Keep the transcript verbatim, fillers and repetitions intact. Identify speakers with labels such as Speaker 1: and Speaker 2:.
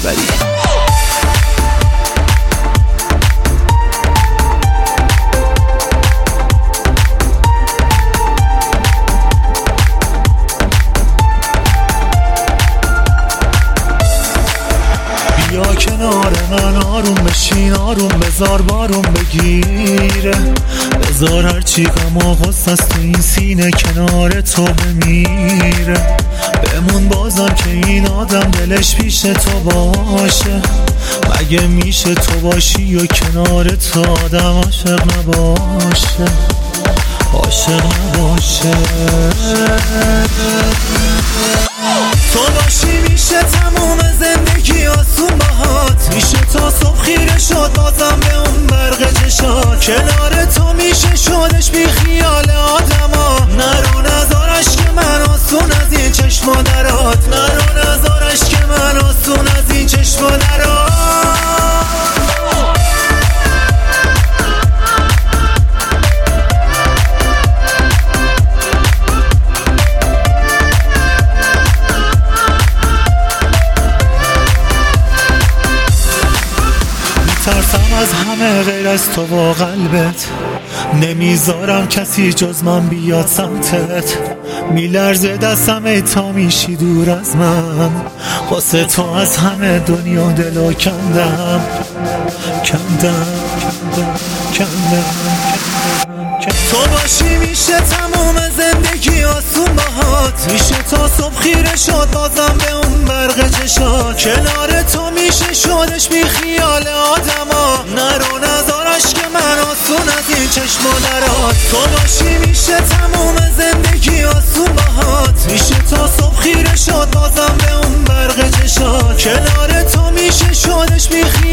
Speaker 1: اکبری.
Speaker 2: بیا کنار من آروم بشین، آروم بذار بارون بگیره، بذار هرچی غم و غصه است تو این سینه کنار تو بمیره. بمون بازم که این آدم دلش پیش تو باشه، مگه میشه تو باشی و کنار تو آدم عاشق نباشه، عاشق نباشه. تو باشی میشه تموم زندگی آسون باهات، میشه تا صبح خیره شد بازم به اون برق چشات، کنار تو میشه شدش بی خیال آدما. نرو نذارش که من آسون از این چشم درات، نرو نذارش که من آسون از این چشم درات. ترسم از همه غیر از تو و قلبت، نمیذارم کسی جز من بیاد سمتت، میلرزه دستم ای تا میشی دور از من، واسه تو از همه دنیا دلو کندم کندم کندم. تو باشی میشه تموم زندگی آسون باهات، میشه تا صبح خیره شد بازم به اون برق چشات، کنار تو میشه شدش بی خیال آدما. نرو نذارش که من آسون از این چشم و درات، تو باشی میشه تموم زندگی آسون باهات، میشه تا صبح خیره شد بازم به اون برق چشات، کنار تو میشه شدش بی خیال